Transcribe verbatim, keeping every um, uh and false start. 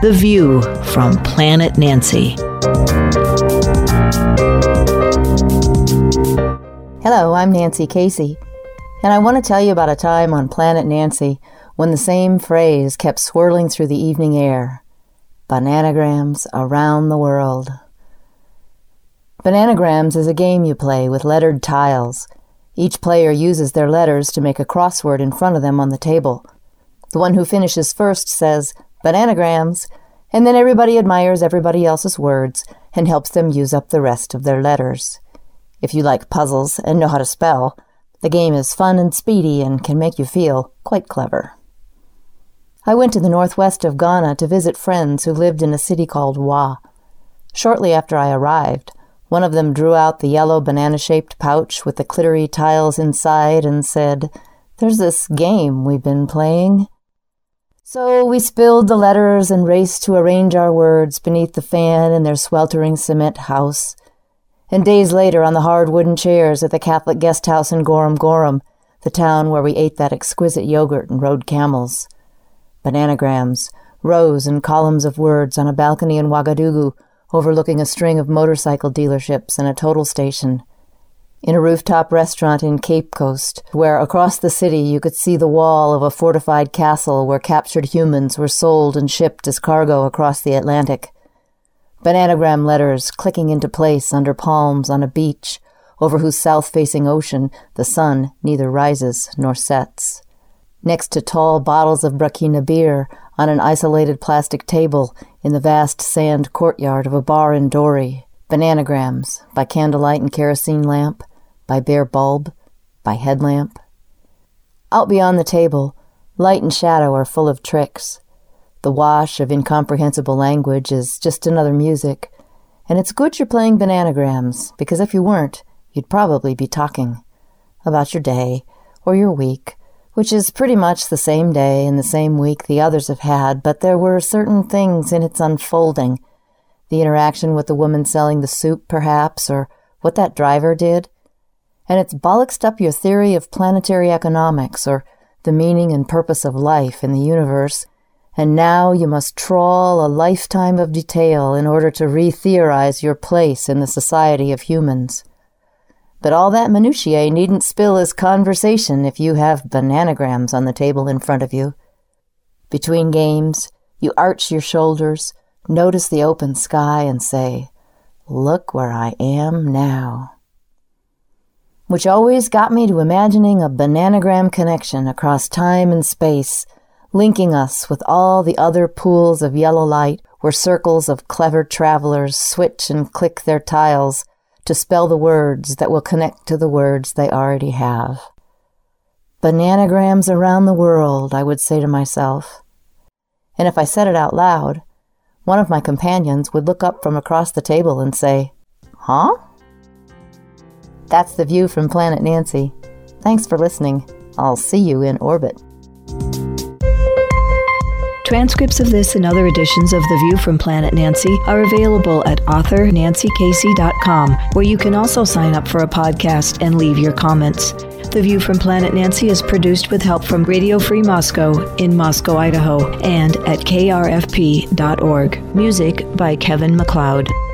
The View from Planet Nancy. Hello, I'm Nancy Casey, and I want to tell you about a time on Planet Nancy when the same phrase kept swirling through the evening air. Bananagrams around the world. Bananagrams is a game you play with lettered tiles. Each player uses their letters to make a crossword in front of them on the table. The one who finishes first says, "Bananagrams," and then everybody admires everybody else's words and helps them use up the rest of their letters. If you like puzzles and know how to spell, the game is fun and speedy and can make you feel quite clever. I went to the northwest of Ghana to visit friends who lived in a city called Wa. Shortly after I arrived, one of them drew out the yellow banana-shaped pouch with the glittery tiles inside and said, "There's this game we've been playing." So we spilled the letters and raced to arrange our words beneath the fan in their sweltering cement house. And days later, on the hard wooden chairs at the Catholic guest house in Gorum Gorum, the town where we ate that exquisite yogurt and rode camels. Bananagrams, rows and columns of words on a balcony in Ouagadougou, overlooking a string of motorcycle dealerships and a total station. In a rooftop restaurant in Cape Coast, where across the city you could see the wall of a fortified castle where captured humans were sold and shipped as cargo across the Atlantic. Bananagram letters clicking into place under palms on a beach, over whose south-facing ocean the sun neither rises nor sets. Next to tall bottles of Burkina beer on an isolated plastic table in the vast sand courtyard of a bar in Dori. Bananagrams, by candlelight and kerosene lamp, by bare bulb, by headlamp. Out beyond the table, light and shadow are full of tricks. The wash of incomprehensible language is just another music, and it's good you're playing bananagrams, because if you weren't, you'd probably be talking about your day or your week, which is pretty much the same day and the same week the others have had, but there were certain things in its unfolding. The interaction with the woman selling the soup, perhaps, or what that driver did. And it's bollocksed up your theory of planetary economics or the meaning and purpose of life in the universe, and now you must trawl a lifetime of detail in order to re-theorize your place in the society of humans. But all that minutiae needn't spill as conversation if you have bananagrams on the table in front of you. Between games, you arch your shoulders, notice the open sky, and say, "Look where I am now." Which always got me to imagining a bananagram connection across time and space, linking us with all the other pools of yellow light where circles of clever travelers switch and click their tiles to spell the words that will connect to the words they already have. Bananagrams around the world, I would say to myself. And if I said it out loud, one of my companions would look up from across the table and say, "Huh?" That's The View from Planet Nancy. Thanks for listening. I'll see you in orbit. Transcripts of this and other editions of The View from Planet Nancy are available at author nancy casey dot com, where you can also sign up for a podcast and leave your comments. The View from Planet Nancy is produced with help from Radio Free Moscow in Moscow, Idaho, and at k r f p dot org. Music by Kevin MacLeod.